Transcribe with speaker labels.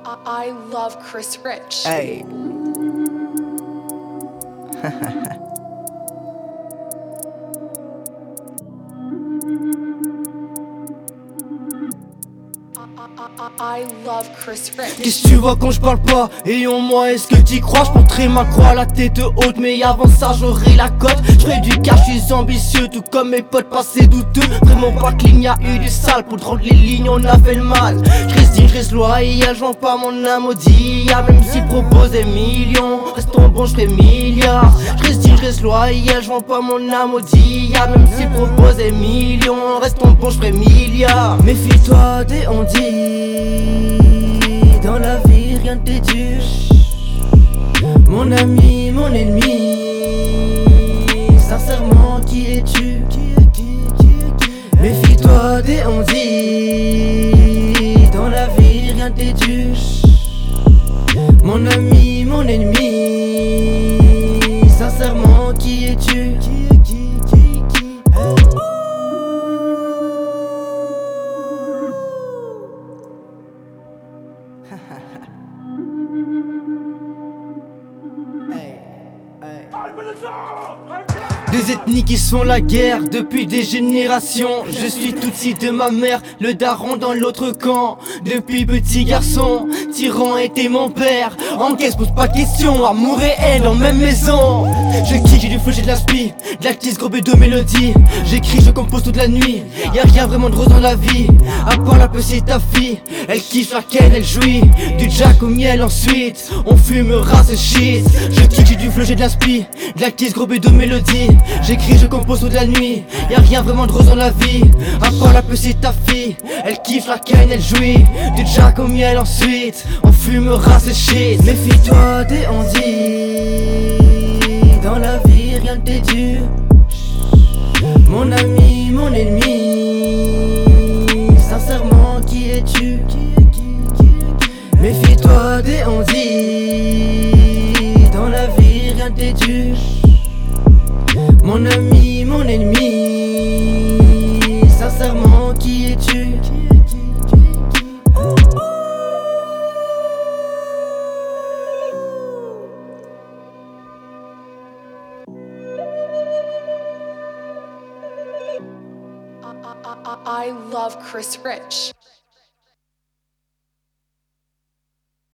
Speaker 1: I love Chris Rich.
Speaker 2: Hey.
Speaker 1: I love Chris Rich.
Speaker 2: Qu'est-ce que tu vois quand je parle pas? Et en moi, est-ce que t'y crois? J'porterai ma croix, la tête haute, mais avant ça j'aurai la cote. J'fais du cash, j'suis ambitieux, tout comme mes potes passés douteux. Vraiment pas clean, y'a eu du sale, pour rendre les lignes on a fait le mal. J'reste digne, j'reste loyal, j'vends pas mon âme au dia. Même s'ils proposent des millions, restons bons, j'fais milliards. J'reste digne, j'reste loyal, j'vends pas mon âme au dia. Même s'ils proposent des millions, restons bons, j'fais milliards. Méfie-toi des on-dit, dans la vie rien n'est dur. Mon ami, mon ennemi, sincèrement qui es-tu? Méfie-toi des on-dit, dans la vie rien n'est dur. Mon ami, mon ennemi, sincèrement qui es-tu? Deux ethnies qui sont la guerre depuis des générations. Je suis Tutsi de ma mère, le daron dans l'autre camp. Depuis petit garçon, tyran était mon père. Encaisse, pose pas question, amour et haine en même maison. Je kick, j'ai du flow, j'ai de l'aspi, de la kiss, gros de mélodie. J'écris, je compose toute la nuit, y'a rien vraiment de rose dans la vie. À part la petite ta fille, elle kiffe la ken, elle jouit. Du jack au miel ensuite, on fumera ce shit. Je kick, j'ai du flow, j'ai de l'aspi, de la kiss, gros de mélodie. J'écris, je compose toute la nuit, y'a rien vraiment de rose dans la vie. À part la petite ta fille, elle kiffe la ken, elle jouit. Du jack au miel ensuite, on fumera ce shit. Méfie-toi des on-dit, dans la vie rien n'est dur. Mon ami, mon ennemi, sincèrement qui es-tu? Méfie-toi des on-dit, dans la vie rien n'est dur. Mon ami, mon ennemi, sincèrement qui es-tu?
Speaker 1: I love Chris Rich.